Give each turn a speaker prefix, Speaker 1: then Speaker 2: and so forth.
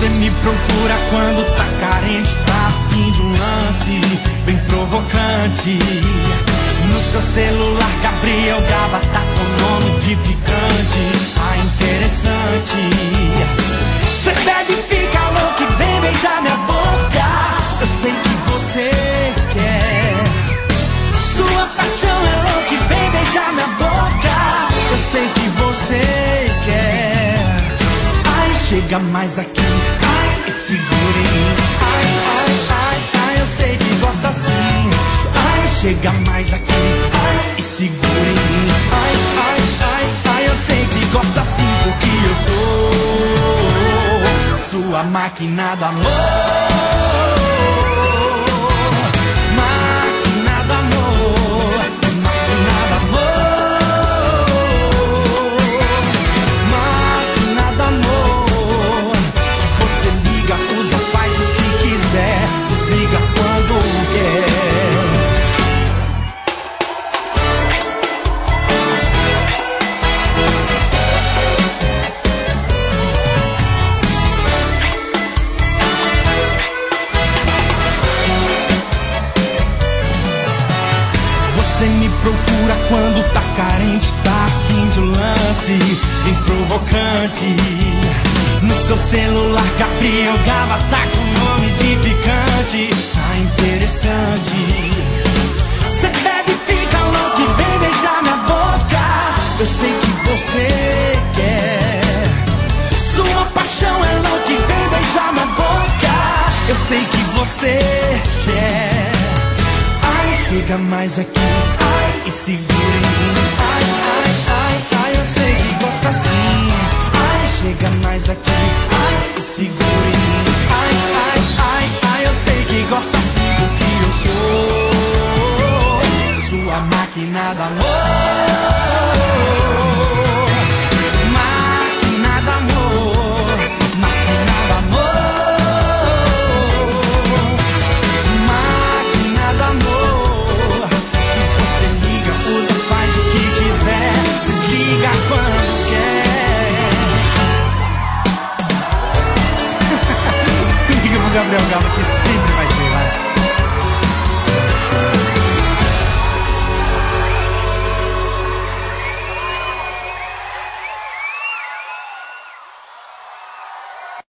Speaker 1: Você me procura quando tá carente, tá afim de um lance bem provocante. No seu celular, Gabriel Gava tá com nome de ficante. Ah, interessante. Cê bebe e fica louco e vem beijar minha boca. Eu sei que você quer. Sua paixão é louca e vem beijar minha boca. Eu sei que você quer. Ai, chega mais aqui, ai, e segura em mim. Ai, ai, ai, ai, eu sei que gosta assim. Ai, chega mais aqui, ai, e segura em mim. Ai, ai, ai, ai, eu sei que gosta assim, porque eu sou sua máquina do amor. Máquina do amor, máquina do amor, máquina do amor. Você liga, usa, faz o que quiser, desliga quando quer. Você me procura quando tá carente, tá afim de um lance bem provocante. No seu celular, Gabriel Gava tá com nome de picante. Tá interessante. Cê bebe e fica louco e vem beijar minha boca. Eu sei que você quer. Sua paixão é louca e vem beijar minha boca. Eu sei que você quer. Chega mais aqui, ai, e segura em mim. Ai, ai, ai, ai, eu sei que gosta assim. Ai, chega mais aqui, ai, e segura em mim. Ai, ai, ai, ai, eu sei que gosta assim, porque eu sou sua máquina do amor. Máquina do amor, máquina do amor. Máquina do amor. Faz o que quiser, desliga quando quer. Liga pro Gabriel Gava que sempre vai ter.